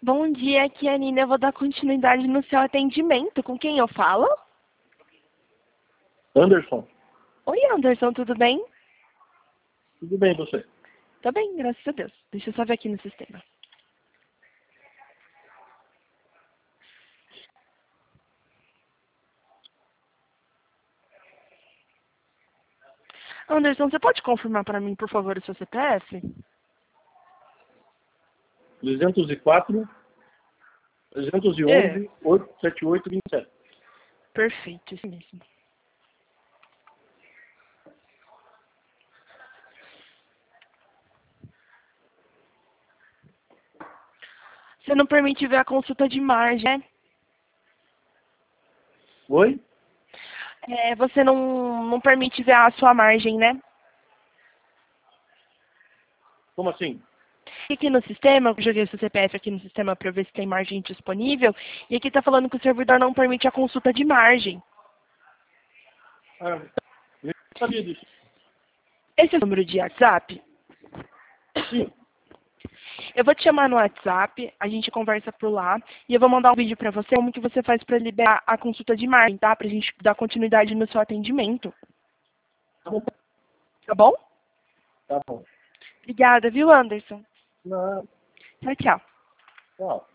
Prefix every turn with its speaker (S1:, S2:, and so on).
S1: Bom dia, aqui é a Nina. Eu vou dar continuidade no seu atendimento. Com quem eu falo?
S2: Anderson,
S1: Oi, Anderson, tudo bem?
S2: tudo bem você?
S1: Tá bem, graças a Deus. Deixa eu só ver aqui no sistema. Anderson, você pode confirmar para mim, por favor, o seu CPF?
S2: 204, 311, 878, 27.
S1: Perfeito, isso mesmo. Você não permite ver a consulta de margem, né?
S2: Oi?
S1: Você não permite ver a sua margem, né?
S2: Como assim?
S1: E aqui no sistema, eu joguei o seu CPF aqui no sistema para ver se tem margem disponível. E aqui está falando que o servidor não permite a consulta de margem.
S2: Ah, eu não sabia disso.
S1: Esse é o número de WhatsApp?
S2: Sim,
S1: Eu vou te chamar no WhatsApp, a gente conversa por lá, e eu vou mandar um vídeo para você, como que você faz para liberar a consulta de margem, tá? Pra gente dar continuidade no seu atendimento.
S2: tá bom.
S1: Tá bom?
S2: Tá bom.
S1: Obrigada, viu, Anderson?
S2: Não,
S1: Tchau, tchau.
S2: tchau.